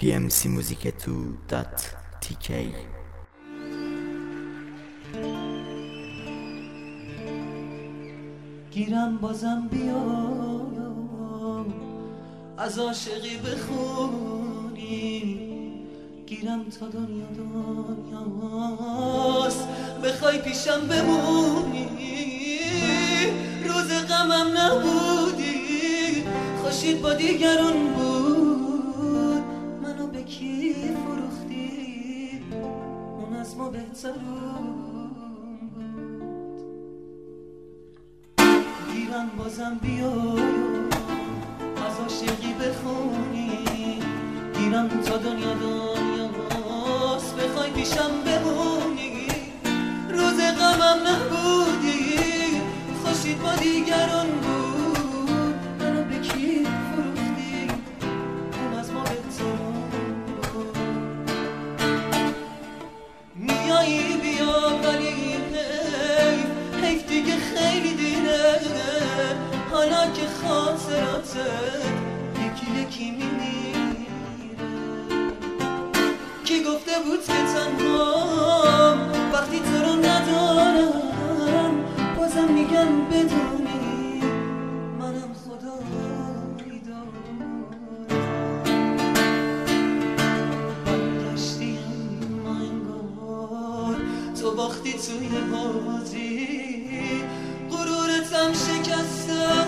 pmcmusic2.tk. گیرم بازم بیام از عاشقی بخونی، گیرم تا دنیا دنیاست بخوای پیشم بمونی. روز غمم نبودی، خوشید با دیگرون بود، منو به کی فروختی؟ اون از ما بهترون بود. گیرم بازم بیای از عاشقی بخونی، گیرم تا دنیا دنیاست بخوای پیشم بمونی. روز غمم نبودی، خوشید با دیگران بود، منو به کی فروختی؟ اون از ما بهترون بود. میایی بیا ولی حیف دیگه خیلی دیره، حالا که خاطراتت یکی یکی میمیره. کی گفته بود که تنهام وقتی تو رو ندارم؟ بازم میگم بدونی منم خدایی دارم. برگشتی اما انگار تو باختی توی بازی، غرورتم شکستن،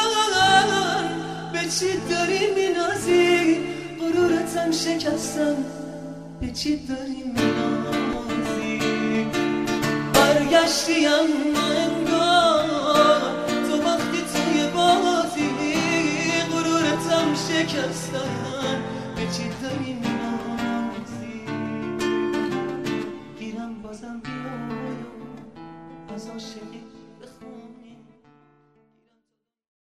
به چی داری مینازی؟ غرورتم شکستن، به چی داری مینازی؟ برگشتی اما انگار تو وقتی توی بازی، غرورتم شکستن، به چی داری مینازی؟ گیرم بازم بیایم از عاشقی